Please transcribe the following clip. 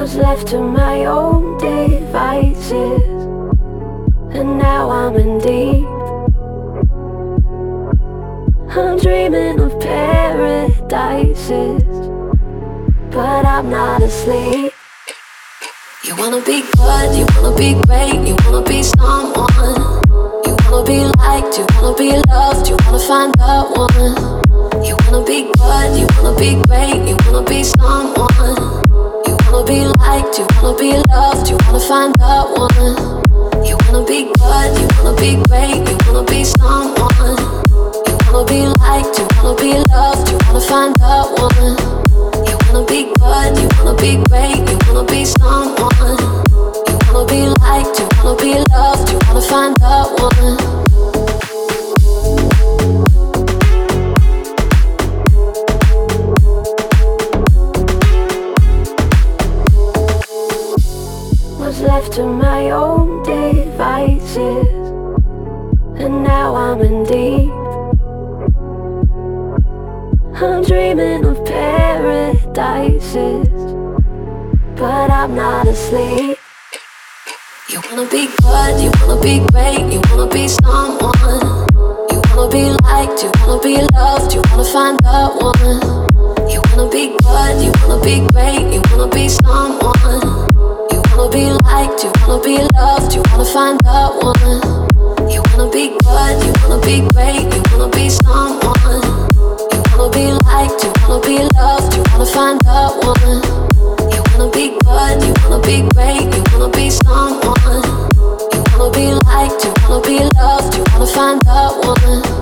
Was left to my own devices, and now I'm in deep. I'm dreaming of paradises, but I'm not asleep. You wanna be good, you wanna be great, you wanna be someone. You wanna be liked, you wanna be loved, you wanna find the one. You wanna be good, you wanna be great, you wanna be someone. You wanna be liked, you wanna be loved, you wanna find the one. You wanna be good, you wanna be great, you wanna be someone. You wanna be liked, you wanna be loved, you wanna find the one. You wanna be good, you wanna be great, you wanna be someone. You wanna be liked, you wanna be loved, you wanna find the one. Left to my own devices, and now I'm in deep. I'm dreaming of paradises, but I'm not asleep. You wanna be good, you wanna be great, you wanna be someone. You wanna be liked, you wanna be loved, you wanna find the one. You wanna be good, you wanna be great, you wanna be someone. You wanna be liked, you wanna be loved, you wanna find the one. You wanna be good, you wanna be great, you wanna be someone. You wanna be liked, you wanna be loved, you wanna find the one. You wanna be good, you wanna be great, you wanna be someone. You wanna be liked, you wanna be loved, you wanna find the one.